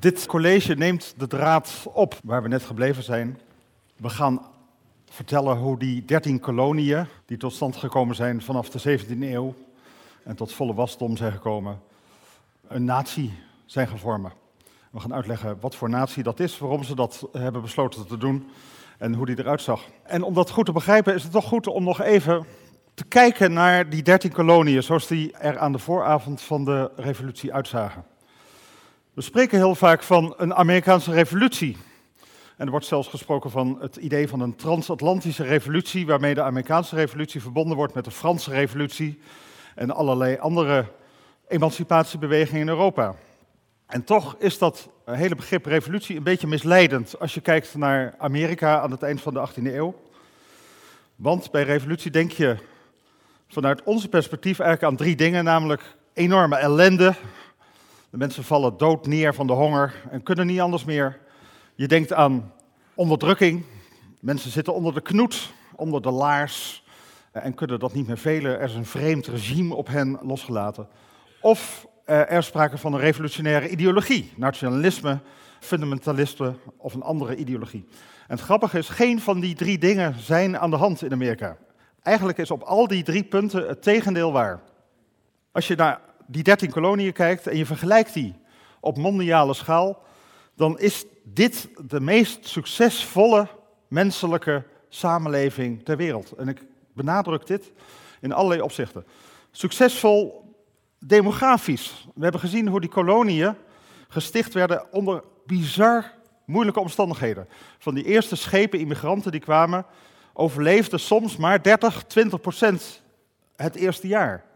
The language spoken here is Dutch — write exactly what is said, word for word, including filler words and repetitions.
Dit college neemt de draad op waar we net gebleven zijn. We gaan vertellen hoe die dertien koloniën, die tot stand gekomen zijn vanaf de zeventiende eeuw en tot volle wasdom zijn gekomen, een natie zijn gaan vormen. We gaan uitleggen wat voor natie dat is, waarom ze dat hebben besloten te doen en hoe die eruit zag. En om dat goed te begrijpen is het toch goed om nog even te kijken naar die dertien koloniën zoals die er aan de vooravond van de revolutie uitzagen. We spreken heel vaak van een Amerikaanse revolutie. En er wordt zelfs gesproken van het idee van een transatlantische revolutie, waarmee de Amerikaanse revolutie verbonden wordt met de Franse revolutie en allerlei andere emancipatiebewegingen in Europa. En toch is dat hele begrip revolutie een beetje misleidend als je kijkt naar Amerika aan het eind van de achttiende eeuw. Want bij revolutie denk je vanuit onze perspectief eigenlijk aan drie dingen, namelijk enorme ellende. De mensen vallen dood neer van de honger en kunnen niet anders meer. Je denkt aan onderdrukking. Mensen zitten onder de knoet, onder de laars en kunnen dat niet meer velen. Er is een vreemd regime op hen losgelaten. Of er is sprake van een revolutionaire ideologie, nationalisme, fundamentalisme of een andere ideologie. En het grappige is, geen van die drie dingen zijn aan de hand in Amerika. Eigenlijk is op al die drie punten het tegendeel waar. Als je naar die dertien koloniën kijkt en je vergelijkt die op mondiale schaal, dan is dit de meest succesvolle menselijke samenleving ter wereld. En ik benadruk dit in allerlei opzichten. Succesvol demografisch. We hebben gezien hoe die koloniën gesticht werden onder bizar moeilijke omstandigheden. Van die eerste schepen immigranten die kwamen, overleefden soms maar dertig, twintig procent het eerste jaar.